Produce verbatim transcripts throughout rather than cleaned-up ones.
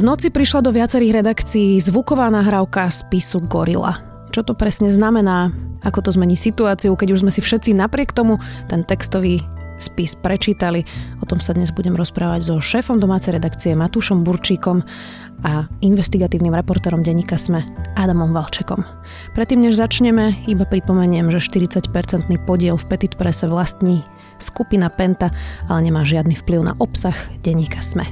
V noci prišla do viacerých redakcií zvuková nahrávka spisu Gorila. Čo to presne znamená? Ako to zmení situáciu, keď už sme si všetci napriek tomu ten textový spis prečítali? O tom sa dnes budem rozprávať so šéfom domácej redakcie Matúšom Burčíkom a investigatívnym reportérom denníka SME Adamom Valčekom. Predtým, než začneme, iba pripomeniem, že štyridsať percentný podiel v Petit Presse vlastní skupina Penta, ale nemá žiadny vplyv na obsah denníka SME.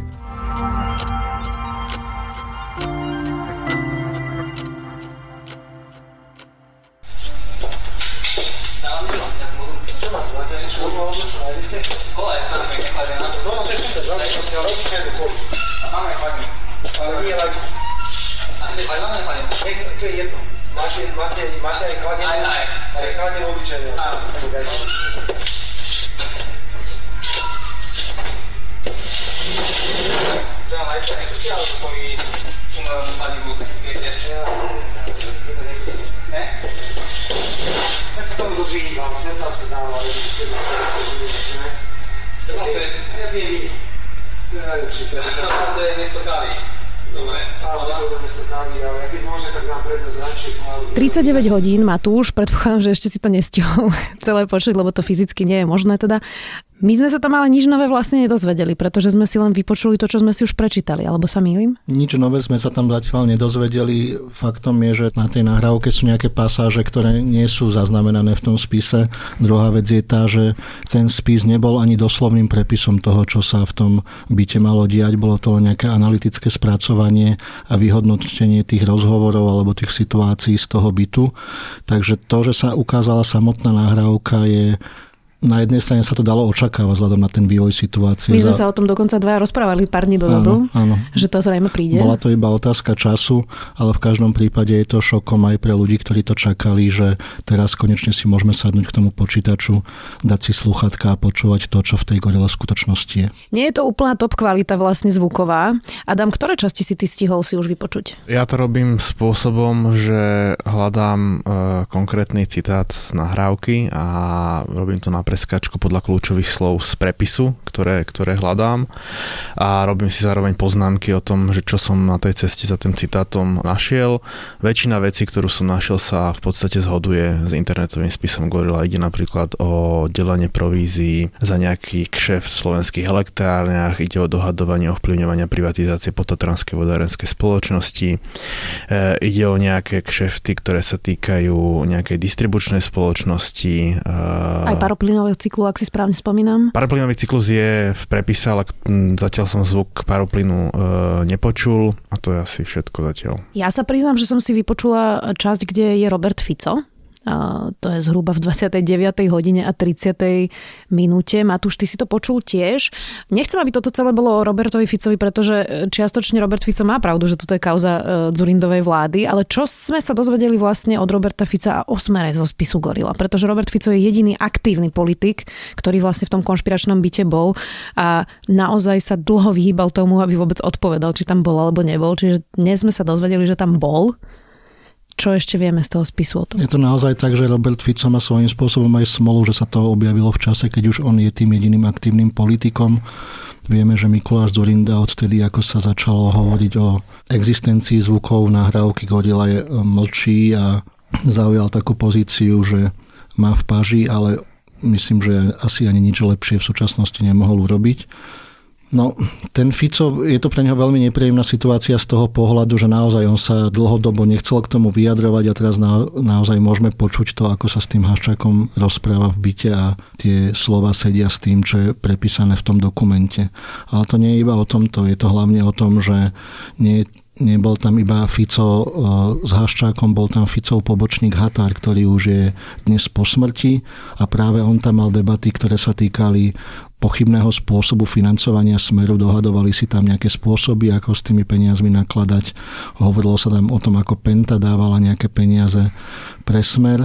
Ale nie ladí. Asi chladené, chladené? To je jedno. Máte, máte, máte aj chladené? Aj, aj. Aj chladené obyčajné. Áno. To je aj tak, nechcete, ale svoji umelú sladivu, viete? Ne? Ja sa tomu dožívam, sem tam sa dám, ale to je ne? To je, ja viem, to je najlepšie. To je miesto kávy. Dobre. Áno, to je miesto kávy, ale keď môže, tak nám prednosť radšej. tridsaťdeväť hodín, Matúš, predpokladám, že ešte si to nestihol celé počuť, lebo to fyzicky nie je možné teda. My sme sa tam ale nič nové vlastne nedozvedeli, pretože sme si len vypočuli to, čo sme si už prečítali, alebo sa mýlim? Nič nové sme sa tam zatiaľ nedozvedeli. Faktom je, že na tej nahrávke sú nejaké pasáže, ktoré nie sú zaznamenané v tom spise. Druhá vec je tá, že ten spis nebol ani doslovným prepisom toho, čo sa v tom byte malo diať. Bolo to len nejaké analytické spracovanie a vyhodnotenie tých rozhovorov alebo tých situácií z toho bytu. Takže to, že sa ukázala samotná nahrávka, je... Na jednej strane sa to dalo očakávať vzhľadom na ten vývoj situácie. My sme sa o tom dokonca dvaja rozprávali pár dní dozadu, áno, áno. Že to zrejme príde. Bola to iba otázka času, ale v každom prípade je to šokom aj pre ľudí, ktorí to čakali, že teraz konečne si môžeme sadnúť k tomu počítaču, dať si slúchatka a počúvať to, čo v tej Gorile skutočnosti je. Nie je to úplná top kvalita vlastne zvuková. Adam, ktoré časti si ty stihol si už vypočuť? Ja to robím spôsobom, že hľadám e, konkrétny citát z nahrávky a robím to na preskačku podľa kľúčových slov z prepisu, ktoré, ktoré hľadám a robím si zároveň poznámky o tom, že čo som na tej ceste za tým citátom našiel. Väčšina vecí, ktorú som našiel, sa v podstate zhoduje s internetovým spisom Gorila. Ide napríklad o delenie provízií za nejaký kšeft v slovenských elektrárniach, ide o dohadovanie ovplyvňovania privatizácie Potatranskej vodárenskej spoločnosti, e, ide o nejaké kšefty, ktoré sa týkajú nejakej distribučnej spoločnosti. E, Aj paroplyn cyklu, ak si správne spomínam. Paroplynový cyklus je v prepise, ale zatiaľ som zvuk paroplynu e, nepočul a to je asi všetko zatiaľ. Ja sa priznám, že som si vypočula časť, kde je Robert Fico. A to je zhruba v dvadsiatej deviatej hodine a tridsiatej minúte. Matúš, ty si to počul tiež. Nechcem, aby toto celé bolo o Robertovi Ficovi, pretože čiastočne Robert Fico má pravdu, že toto je kauza Dzurindovej vlády, ale čo sme sa dozvedeli vlastne od Roberta Fica a o smere zo spisu Gorila? Pretože Robert Fico je jediný aktívny politik, ktorý vlastne v tom konšpiračnom byte bol a naozaj sa dlho vyhýbal tomu, aby vôbec odpovedal, či tam bol alebo nebol. Čiže dnes sme sa dozvedeli, že tam bol. Čo ešte vieme z toho spisu o tom? Je to naozaj tak, že Robert Fico má svojím spôsobom aj smolu, že sa to objavilo v čase, keď už on je tým jediným aktívnym politikom. Vieme, že Mikuláš Dzurinda odtedy, ako sa začalo hovoriť o existencii zvukov nahrávky Gorila, je mlčí a zaujal takú pozíciu, že má v páži, ale myslím, že asi ani nič lepšie v súčasnosti nemohol urobiť. No, ten Fico, je to pre neho veľmi nepríjemná situácia z toho pohľadu, že naozaj on sa dlhodobo nechcel k tomu vyjadrovať a teraz na, naozaj môžeme počuť to, ako sa s tým Haščákom rozpráva v byte a tie slova sedia s tým, čo je prepísané v tom dokumente. Ale to nie je iba o tomto, je to hlavne o tom, že nie Nebol tam iba Fico s Haščákom, bol tam Ficov pobočník Határ, ktorý už je dnes po smrti a práve on tam mal debaty, ktoré sa týkali pochybného spôsobu financovania Smeru. Dohadovali si tam nejaké spôsoby, ako s tými peniazmi nakladať. Hovorilo sa tam o tom, ako Penta dávala nejaké peniaze pre Smer.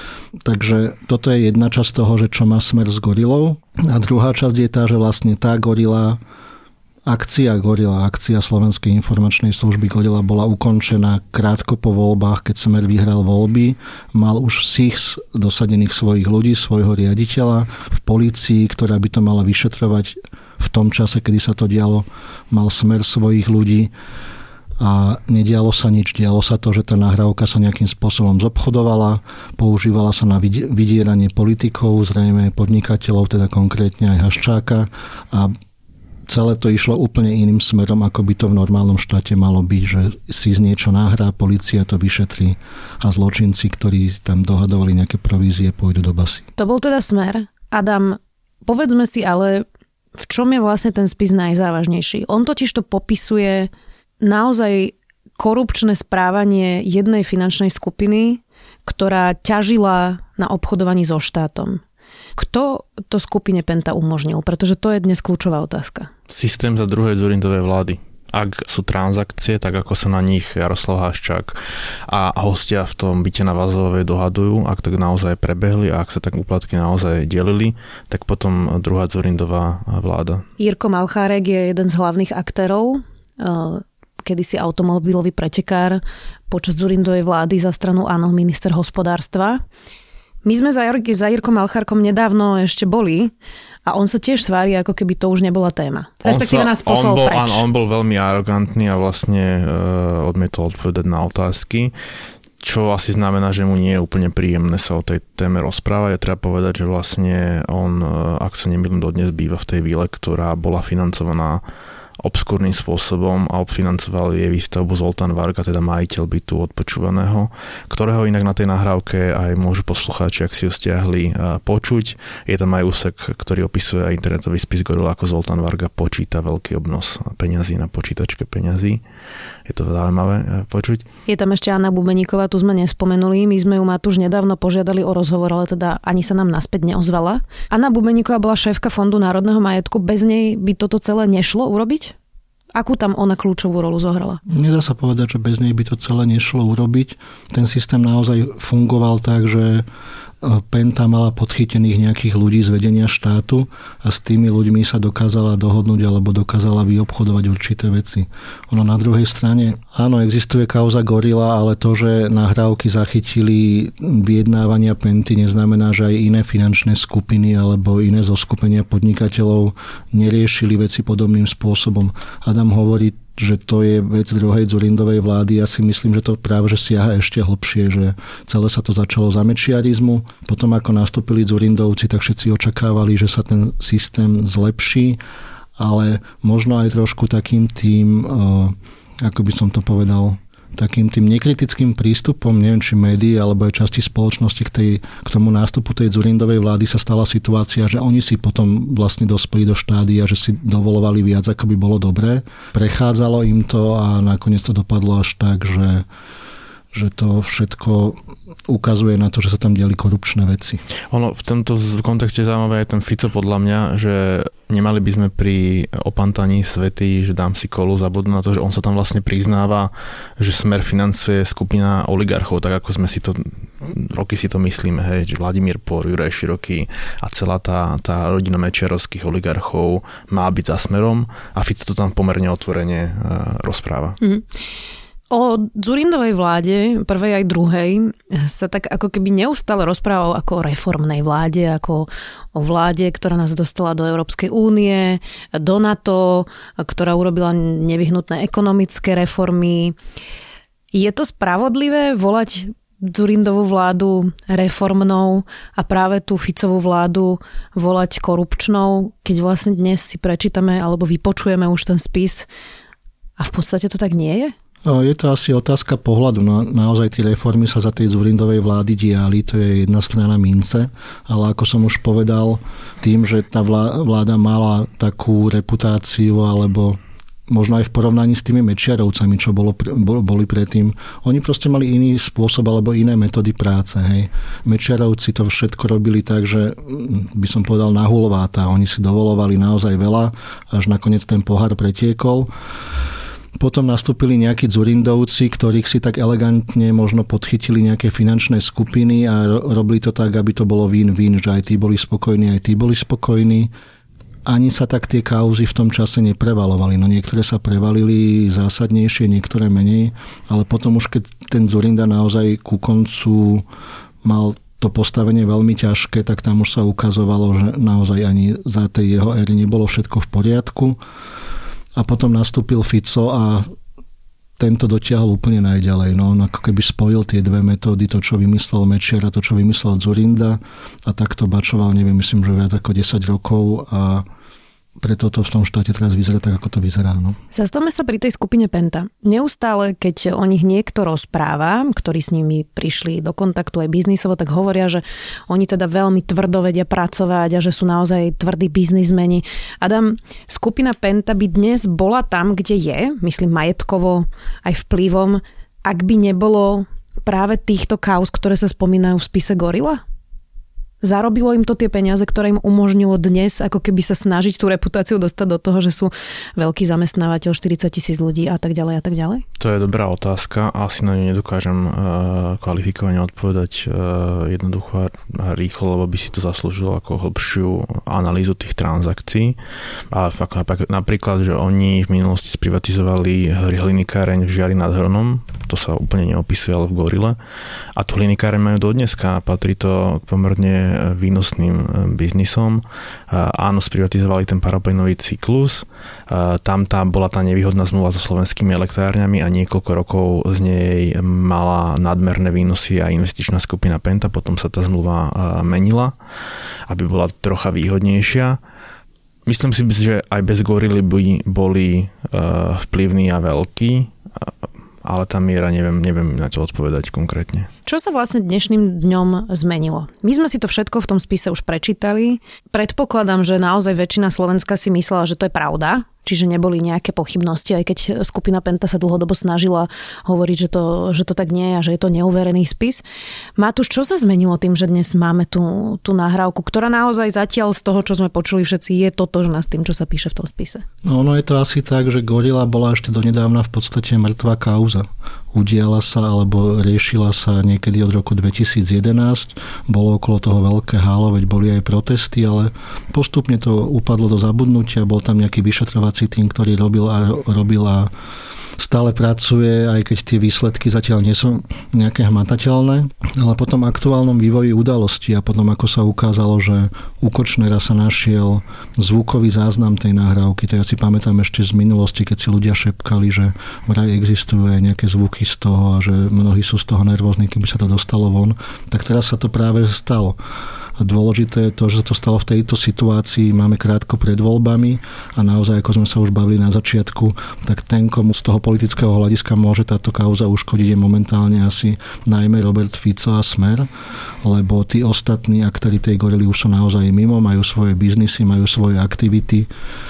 Takže toto je jedna časť toho, že čo má Smer s Gorilou. A druhá časť je tá, že vlastne tá Gorila Akcia Gorila, akcia Slovenskej informačnej služby Gorila bola ukončená krátko po voľbách, keď Smer vyhral voľby. Mal už všich dosadených svojich ľudí, svojho riaditeľa v polícii, ktorá by to mala vyšetrovať v tom čase, kedy sa to dialo. Mal Smer svojich ľudí a nedialo sa nič. Dialo sa to, že tá nahrávka sa nejakým spôsobom zobchodovala, používala sa na vydieranie politikov, zrejme podnikateľov, teda konkrétne aj Haščáka, a celé to išlo úplne iným smerom, ako by to v normálnom štáte malo byť, že si z niečo nahrá, polícia to vyšetrí a zločinci, ktorí tam dohadovali nejaké provízie, pôjdu do basy. To bol teda smer. Adam, povedzme si ale, v čom je vlastne ten spis najzávažnejší? On totiž to popisuje naozaj korupčné správanie jednej finančnej skupiny, ktorá ťažila na obchodovaní so štátom. Kto to skupine Penta umožnil? Pretože to je dnes kľúčová otázka. Systém za druhej Dzurindovej vlády. Ak sú transakcie, tak ako sa na nich Jaroslav Haščák a hostia v tom byte na Vazovej dohadujú, ak tak naozaj prebehli a ak sa tak úplatky naozaj delili, tak potom druhá Dzurindová vláda. Jirko Malchárek je jeden z hlavných aktérov, kedysi automobilový pretekár počas Dzurindovej vlády za stranu Áno, minister hospodárstva. My sme za, Jir- za Jirkom Malchárkom nedávno ešte boli a on sa tiež tvári, ako keby to už nebola téma. Respektíve nás poslal on bol, preč. Áno, on bol veľmi arogantný a vlastne e, odmietol odpovedať na otázky, čo asi znamená, že mu nie je úplne príjemné sa o tej téme rozprávať. Ja treba povedať, že vlastne on, ak sa nemýlim, dodnes býva v tej vile, ktorá bola financovaná obskúrnym spôsobom a obfinancoval jej výstavbu Zoltán Varga, teda majiteľ bytu odpočúvaného, ktorého inak na tej nahrávke aj môžu poslucháči, ak si ho stiahli, počuť. Je tam aj úsek, ktorý opisuje aj internetový spis Gorila, ako Zoltán Varga počíta veľký obnos peňazí na počítačke peňazí. Je to zaujímavé počuť. Je tam ešte Anna Bubeníková, tu sme nespomenuli. My sme ju Matúš nedávno požiadali o rozhovor, ale teda ani sa nám naspäť neozvala. Anna Bubeníková bola šéfka Fondu národného majetku. Bez nej by toto celé nešlo urobiť? Akú tam ona kľúčovú rolu zohrala? Nedá sa povedať, že bez nej by to celé nešlo urobiť. Ten systém naozaj fungoval tak, že Penta mala podchytených nejakých ľudí z vedenia štátu a s tými ľuďmi sa dokázala dohodnúť alebo dokázala vyobchodovať určité veci. Ono na druhej strane, áno, existuje kauza Gorila, ale to, že nahrávky zachytili vyjednávania Penty, neznamená, že aj iné finančné skupiny alebo iné zoskupenia podnikateľov neriešili veci podobným spôsobom. Adam hovorí, že to je vec druhej Dzurindovej vlády. Ja si myslím, že to práve že siaha ešte hlbšie, že celé sa to začalo za mečiarizmu. Potom ako nastúpili Dzurindovci, tak všetci očakávali, že sa ten systém zlepší, ale možno aj trošku takým tým, ako by som to povedal, takým tým nekritickým prístupom, neviem, či médií alebo aj časti spoločnosti k, tej, k tomu nástupu tej Dzurindovej vlády sa stala situácia, že oni si potom vlastne dospeli do štádia, že si dovolovali viac, ako by bolo dobré. Prechádzalo im to a nakoniec to dopadlo až tak, že že to všetko ukazuje na to, že sa tam diali korupčné veci. Ono v tomto kontexte zaujímavé je ten Fico podľa mňa, že nemali by sme pri opantaní svety, že dám si kolu, zabudnú na to, že on sa tam vlastne priznáva, že Smer financuje skupina oligarchov, tak ako sme si to, roky si to myslíme, hej, že Vladimír Por, Juraj Široký a celá tá, tá rodina Mečiarovských oligarchov má byť za Smerom a Fico to tam pomerne otvorene uh, rozpráva. Mm. O Dzurindovej vláde, prvej aj druhej, sa tak ako keby neustále rozprával ako o reformnej vláde, ako o vláde, ktorá nás dostala do Európskej únie, do NATO, ktorá urobila nevyhnutné ekonomické reformy. Je to spravodlivé volať Dzurindovú vládu reformnou a práve tú Ficovú vládu volať korupčnou, keď vlastne dnes si prečítame alebo vypočujeme už ten spis a v podstate to tak nie je? Je to asi otázka pohľadu. No, naozaj tie reformy sa za tej Dzurindovej vlády diali, to je jedna strana mince, ale ako som už povedal, tým, že tá vláda mala takú reputáciu, alebo možno aj v porovnaní s tými Mečiarovcami, čo bolo, boli predtým, oni proste mali iný spôsob alebo iné metódy práce. Hej. Mečiarovci to všetko robili tak, že by som povedal nahulováta. Oni si dovolovali naozaj veľa, až nakoniec ten pohár pretiekol. Potom nastúpili nejakí Dzurindovci, ktorých si tak elegantne možno podchytili nejaké finančné skupiny a robili to tak, aby to bolo win-win, že aj tí boli spokojní, aj tí boli spokojní. Ani sa tak tie kauzy v tom čase neprevalovali. No niektoré sa prevalili zásadnejšie, niektoré menej, ale potom už keď ten Dzurinda naozaj ku koncu mal to postavenie veľmi ťažké, tak tam už sa ukazovalo, že naozaj ani za tej jeho éry nebolo všetko v poriadku. A potom nastúpil Fico a tento dotiahol úplne najďalej. No, on ako keby spojil tie dve metódy, to, čo vymyslel Mečiar a to, čo vymyslel Dzurinda a takto bačoval, neviem, myslím, že viac ako desať rokov a preto to v tom štáte teraz vyzerá tak, ako to vyzerá. No. Zastavme sa pri tej skupine Penta. Neustále, keď o nich niekto rozpráva, ktorí s nimi prišli do kontaktu aj biznisovo, tak hovoria, že oni teda veľmi tvrdo vedia pracovať a že sú naozaj tvrdí biznismeni. Adam, skupina Penta by dnes bola tam, kde je, myslím majetkovo, aj vplyvom, ak by nebolo práve týchto kauz, ktoré sa spomínajú v spise Gorila? Zarobilo im to tie peniaze, ktoré im umožnilo dnes ako keby sa snažiť tú reputáciu dostať do toho, že sú veľký zamestnávateľ, štyridsať tisíc ľudí a tak ďalej a tak ďalej? To je dobrá otázka. Asi na ňu nedokážem uh, kvalifikovane odpovedať uh, jednoducho a rýchlo, lebo by si to zaslúžilo ako hlbšiu analýzu tých transakcií. A napríklad, že oni v minulosti sprivatizovali hliníkáreň v Žiari nad Hronom, to sa úplne neopisuje, ale v Gorile. A tú hliníkáreň majú dodneska a patrí to pomerne výnosným biznisom. Áno, sprivatizovali ten paraplynový cyklus. Tam tá bola tá nevýhodná zmluva so slovenskými elektrárňami a niekoľko rokov z nej mala nadmerné výnosy a investičná skupina Penta. Potom sa tá zmluva menila, aby bola trocha výhodnejšia. Myslím si, že aj bez Gorily by boli vplyvní a veľkí, ale tá miera, neviem, neviem na to odpovedať konkrétne. Čo sa vlastne dnešným dňom zmenilo? My sme si to všetko v tom spise už prečítali. Predpokladám, že naozaj väčšina Slovenska si myslela, že to je pravda, čiže neboli nejaké pochybnosti, aj keď skupina Penta sa dlhodobo snažila hovoriť, že to, že to tak nie je a že je to neuverený spis. Matúš, čo sa zmenilo tým, že dnes máme tú, tú nahrávku, ktorá naozaj zatiaľ z toho, čo sme počuli všetci, je totožná s tým, čo sa píše v tom spise? No, no je to asi tak, že Gorila bola ešte donedávna v podstate mŕtvá kauza. Udiala sa alebo riešila sa niekedy od roku dvetisíc jedenásť. Bolo okolo toho veľké hálo, veď boli aj protesty, ale postupne to upadlo do zabudnutia. Bol tam nejaký vyšetrovací tým, ktorý robil a robil a stále pracuje, aj keď tie výsledky zatiaľ nie sú nejaké hmatateľné, ale po tom aktuálnom vývoji udalosti a potom ako sa ukázalo, že u Kočnera sa našiel zvukový záznam tej nahrávky, to ja si pamätám ešte z minulosti, keď si ľudia šepkali, že vraj existujú aj nejaké zvuky z toho a že mnohí sú z toho nervózni, keby sa to dostalo von, tak teraz sa to práve stalo. A dôležité je to, že sa to stalo v tejto situácii, máme krátko pred voľbami a naozaj, ako sme sa už bavili na začiatku, tak ten, komu z toho politického hľadiska môže táto kauza uškodiť, je momentálne asi najmä Robert Fico a Smer, lebo tí ostatní aktéri tej Gorily už sú naozaj mimo, majú svoje biznisy, majú svoje aktivity.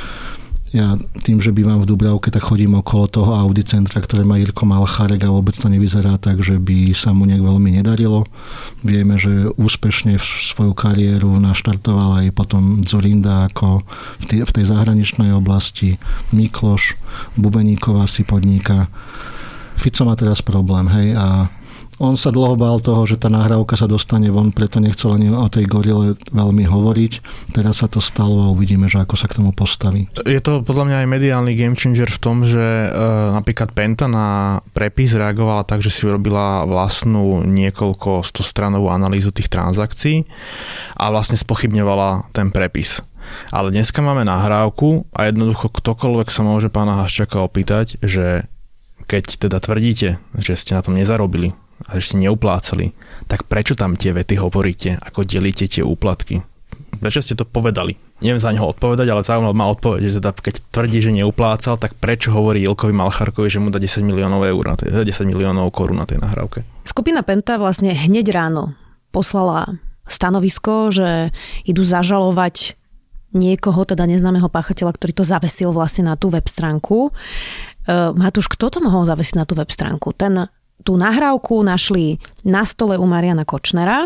Ja tým, že bývam v Dubravke, tak chodím okolo toho Audi centra, ktoré má Jirko Malchárek a vôbec to nevyzerá tak, že by sa mu nejak veľmi nedarilo. Vieme, že úspešne svoju kariéru naštartoval aj potom Dzurinda ako v tej, v tej zahraničnej oblasti. Mikloš, Bubeníková si podniká. Fico má teraz problém, hej, a on sa dlho bál toho, že tá nahrávka sa dostane von, preto nechcel ani o tej Gorile veľmi hovoriť. Teraz sa to stalo a uvidíme, že ako sa k tomu postaví. Je to podľa mňa aj mediálny game changer v tom, že e, napríklad Penta na prepis reagovala tak, že si urobila vlastnú niekoľko stostranovú analýzu tých transakcií a vlastne spochybňovala ten prepis. Ale dneska máme nahrávku a jednoducho ktokoľvek sa môže pána Haščáka opýtať, že keď teda tvrdíte, že ste na tom nezarobili, a že ste neuplácali, tak prečo tam tie vety hovoríte, ako delíte tie úplatky? Prečo ste to povedali? Neviem za neho odpovedať, ale zaujímavé má odpoveď, že teda keď tvrdí, že neuplácal, tak prečo hovorí Ilkovi Malchárkovi, že mu dá desať miliónov eur, desať miliónov korún na tej nahrávke? Skupina Penta vlastne hneď ráno poslala stanovisko, že idú zažalovať niekoho, teda neznámeho páchateľa, ktorý to zavesil vlastne na tú web stránku. Uh, Matúš, kto to mohol zavesiť na tú web stránku? Ten Tú nahrávku našli na stole u Mariana Kočnera,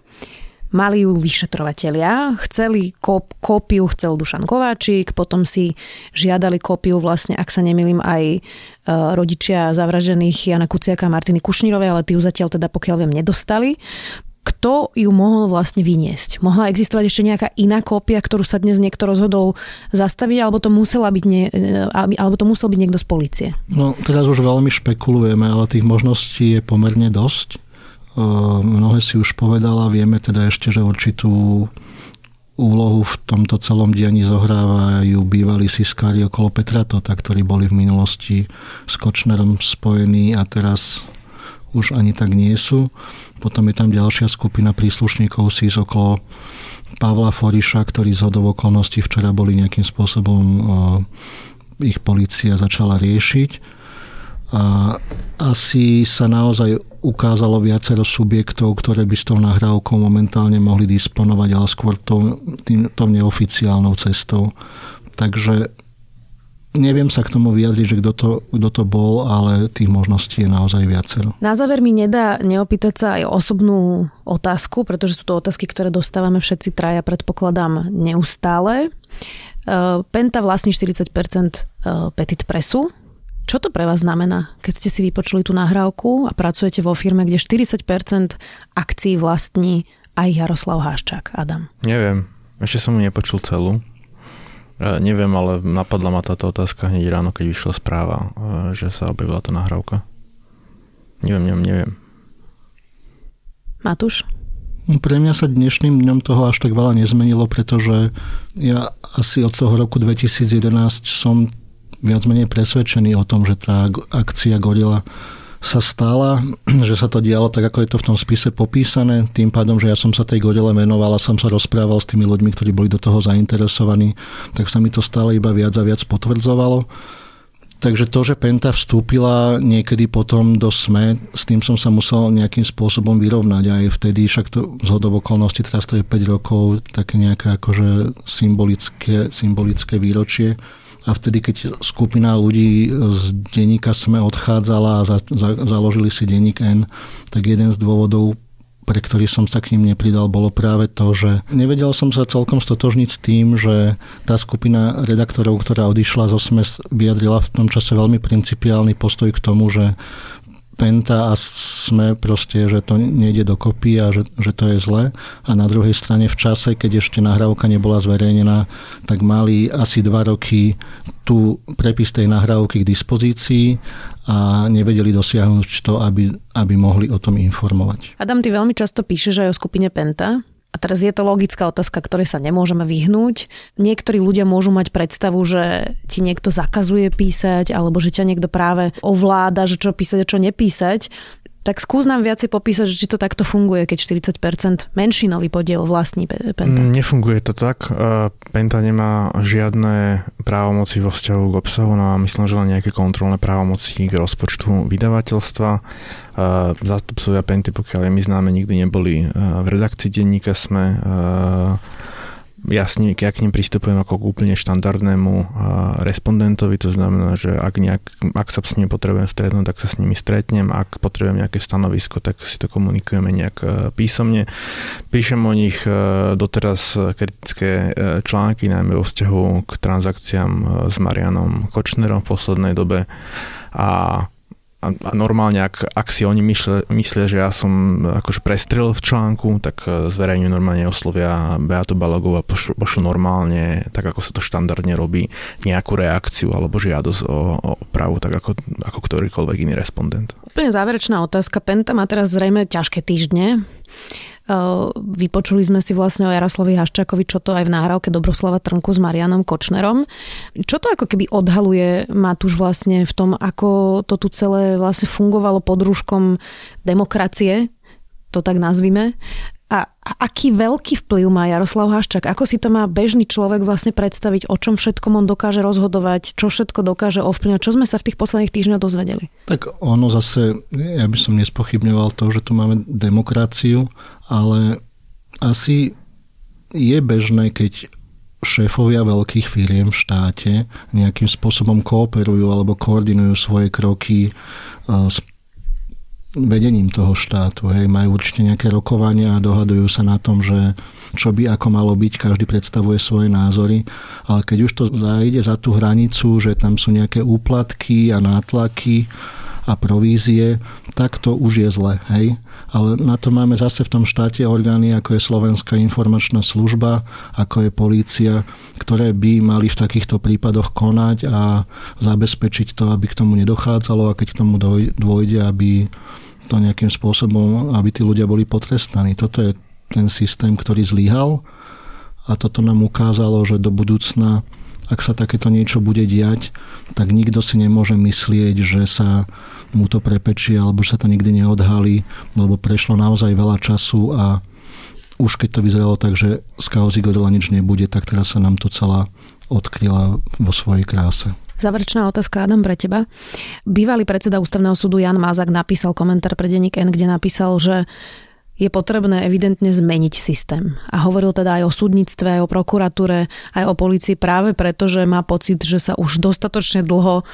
mali ju vyšetrovatelia, chceli kop, kópiu, chcel Dušan Kováčik, potom si žiadali kópiu vlastne, ak sa nemýlim, aj e, rodičia zavraždených Jana Kuciaka a Martiny Kušnírovej, ale tí ju zatiaľ teda, pokiaľ viem, nedostali. Kto ju mohol vlastne vyniesť? Mohla existovať ešte nejaká iná kópia, ktorú sa dnes niekto rozhodol zastaviť, alebo to, musela byť nie, alebo to musel byť niekto z polície? No, teraz už veľmi špekulujeme, ale tých možností je pomerne dosť. Mnohé si už povedala, vieme teda ešte, že určitú úlohu v tomto celom dianí zohrávajú bývalí siskári okolo Petra Tota, ktorí boli v minulosti s Kočnerom spojení a teraz už ani tak nie sú. Potom je tam ďalšia skupina príslušníkov es í es okolo Pavla Foriša, ktorí z hodou okolností včera boli nejakým spôsobom, ich polícia začala riešiť. A asi sa naozaj ukázalo viacero subjektov, ktoré by s tou nahrávkou momentálne mohli disponovať, ale skôr tou, tým, tou neoficiálnou cestou. Takže neviem sa k tomu vyjadriť, že kto to, kto to bol, ale tých možností je naozaj viacero. Na záver mi nedá neopýtať sa aj osobnú otázku, pretože sú to otázky, ktoré dostávame všetci traja, predpokladám, neustále. Penta vlastní štyridsať percent Petit Pressu. Čo to pre vás znamená, keď ste si vypočuli tú nahrávku a pracujete vo firme, kde štyridsať percent akcií vlastní aj Jaroslav Haščák? Adam? Neviem. Ešte som ju nepočul celú. E, neviem, ale napadla ma táto otázka hneď ráno, keď vyšla správa, e, že sa objavila tá nahrávka. Neviem, neviem, neviem. Matúš? Pre mňa sa dnešným dňom toho až tak veľa nezmenilo, pretože ja asi od toho roku dvetisíc jedenásť som viac menej presvedčený o tom, že tá akcia Gorila sa stala, že sa to dialo tak, ako je to v tom spise popísané. Tým pádom, že ja som sa tej Gorile venoval a som sa rozprával s tými ľuďmi, ktorí boli do toho zainteresovaní, tak sa mi to stále iba viac a viac potvrdzovalo. Takže to, že Penta vstúpila niekedy potom do es em e, s tým som sa musel nejakým spôsobom vyrovnať. Aj vtedy, však to zhodou okolností, teraz to je päť rokov, také nejaké akože symbolické, symbolické výročie. A vtedy, keď skupina ľudí z denníka es em e odchádzala a za, za, založili si denník N, tak jeden z dôvodov, pre ktorý som sa k ním nepridal, bolo práve to, že nevedel som sa celkom stotožniť s tým, že tá skupina redaktorov, ktorá odišla z es em e, vyjadrila v tom čase veľmi principiálny postoj k tomu, že Penta a es em e proste, že to nejde dokopy a že, že to je zle. A na druhej strane v čase, keď ešte nahrávka nebola zverejnená, tak mali asi dva roky tú prepis tej nahrávky k dispozícii a nevedeli dosiahnuť to, aby, aby mohli o tom informovať. Adam, ty veľmi často píšeš aj o skupine Penta. A teraz je to logická otázka, ktorej sa nemôžeme vyhnúť. Niektorí ľudia môžu mať predstavu, že ti niekto zakazuje písať, alebo že ťa niekto práve ovláda, že čo písať a čo nepísať. Tak skús nám viacej popísať, či to takto funguje, keď štyridsať percent menšinový podiel vlastní Penta. Nefunguje to tak. Penta nemá žiadne právomoci vo vzťahu k obsahu, no a myslím, že len nejaké kontrolné právomoci k rozpočtu vydavateľstva. Zástupcovia Penty, pokiaľ je mi známe, nikdy neboli v redakcii denníka es em e. Ja s nimi, ja k ním pristupujem ako k úplne štandardnému respondentovi, to znamená, že ak, nejak, ak sa s nimi potrebujem stretnúť, tak sa s nimi stretnem, ak potrebujem nejaké stanovisko, tak si to komunikujeme nejak písomne. Píšem o nich doteraz kritické články, najmä vo vzťahu k transakciám s Marianom Kočnerom v poslednej dobe a A normálne, ak, ak si oni myslia, myslia, že ja som akože prestrel v článku, tak zverejňujú normálne, oslovia Beatu Balogovú a pošlu, pošlu normálne, tak ako sa to štandardne robí, nejakú reakciu alebo žiadosť o, o opravu, tak ako, ako ktorýkoľvek iný respondent. Úplne záverečná otázka. Penta má teraz zrejme ťažké týždne. Vypočuli sme si vlastne o Jaroslavi Haščákovi, čo to aj v nahrávke Dobroslava Trnku s Marianom Kočnerom. Čo to ako keby odhaluje Matúš vlastne v tom, ako to tu celé vlastne fungovalo pod rúškom demokracie, to tak nazvime. A aký veľký vplyv má Jaroslav Haščák? Ako si to má bežný človek vlastne predstaviť, o čom všetkom on dokáže rozhodovať, čo všetko dokáže ovplyvňovať? Čo sme sa v tých posledných týždňoch dozvedeli? Tak ono zase, ja by som nespochybňoval to, že tu máme demokraciu, ale asi je bežné, keď šéfovia veľkých firiem v štáte nejakým spôsobom kooperujú alebo koordinujú svoje kroky s vedením toho štátu. Hej. Majú určite nejaké rokovania a dohadujú sa na tom, že čo by ako malo byť, každý predstavuje svoje názory, ale keď už to zájde za tú hranicu, že tam sú nejaké úplatky a nátlaky a provízie, tak to už je zle. Hej. Ale na to máme zase v tom štáte orgány, ako je Slovenská informačná služba, ako je polícia, ktoré by mali v takýchto prípadoch konať a zabezpečiť to, aby k tomu nedochádzalo a keď k tomu dôjde, aby to nejakým spôsobom, aby tí ľudia boli potrestaní. Toto je ten systém, ktorý zlyhal a toto nám ukázalo, že do budúcna, ak sa takéto niečo bude diať, tak nikto si nemôže myslieť, že sa mu to prepečie alebo že sa to nikdy neodhalí, lebo prešlo naozaj veľa času a už keď to vyzeralo tak, že z kauzy Gorila nič nebude, tak teraz sa nám to celá odkryla vo svojej kráse. Záverečná otázka, Adam, pre teba. Bývalý predseda Ústavného súdu Jan Mazák napísal komentár pre denník N, kde napísal, že je potrebné evidentne zmeniť systém. A hovoril teda aj o súdnictve, aj o prokuratúre, aj o polícii práve preto, že má pocit, že sa už dostatočne dlho uh,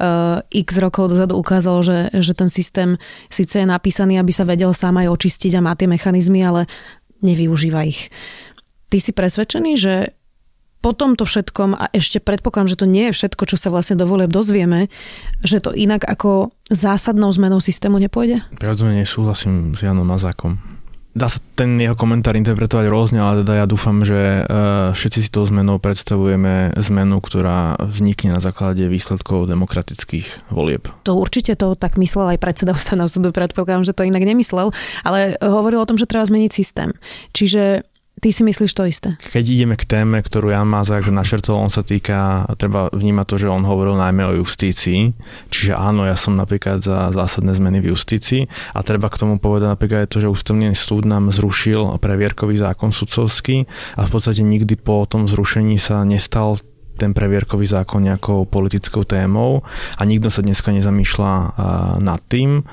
x rokov dozadu ukázalo, že, že ten systém síce je napísaný, aby sa vedel sám aj očistiť a má tie mechanizmy, ale nevyužíva ich. Ty si presvedčený, že po tomto všetkom, a ešte predpokladám, že to nie je všetko, čo sa vlastne do volieb dozvieme, že to inak ako zásadnou zmenou systému nepôjde? Prirodzene nesúhlasím s Janom Mazákom. Dá sa ten jeho komentár interpretovať rôzne, ale teda ja dúfam, že všetci si tou zmenou predstavujeme zmenu, ktorá vznikne na základe výsledkov demokratických volieb. To určite to tak myslel aj predseda Ústavného súdu, predpokladám, že to inak nemyslel, ale hovoril o tom, že treba zmeniť systém. Čiže ty si myslíš to isté? Keď ideme k téme, ktorú Jan Mazák načrtol, on sa týka, treba vnímať to, že on hovoril najmä o justícii. Čiže áno, ja som napríklad za zásadné zmeny v justícii a treba k tomu povedať napríklad aj to, že Ústavný súd nám zrušil previerkový zákon sudcovský a v podstate nikdy po tom zrušení sa nestal ten previerkový zákon nejakou politickou témou a nikto sa dneska nezamýšľa nad tým,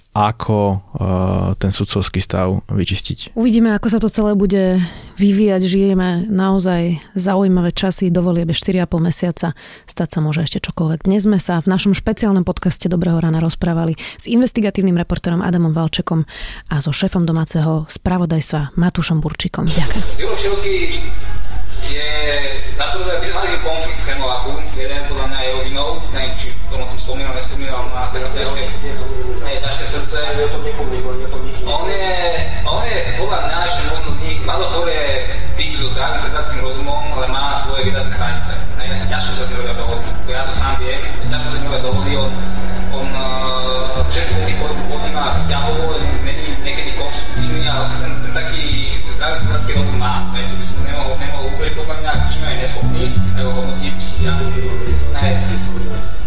ako ten sudcovský stav vyčistiť. Uvidíme, ako sa to celé bude vyvíjať. Žijeme naozaj zaujímavé časy, do volieb štyri a pol mesiaca. Stať sa môže ešte čokoľvek. Dnes sme sa v našom špeciálnom podcaste Dobrého rána rozprávali s investigatívnym reportérom Adamom Valčekom a so šéfom domáceho spravodajstva Matúšom Burčíkom. Ďakujem. Zdieľo Šilky je za prvé, by sme mali konflikt v Chemováku. Jeden podľa mňa je jeho vinou. Neviem, či on o tom spomínal, nespomínal na teda je ťažké srdce. On je, on je podľa mňa ešte možno z nich, Vladopor je typ so zdravým sedláckým rozumom, ale má svoje vydatné hranice. Ťažko sa s ním robia dohody. Ja to sám viem, ťažko sa s ním robia dohody. On, on uh, všetky veci podníma vzťahovo, není niekedy konštruktívny, ale ten, ten taký zdravý sedlácky rozum má. Tu by som nemohol, nemohol úplne podľa mňa, kým je neschopný, tak ho hodnotiť. Ja, ne,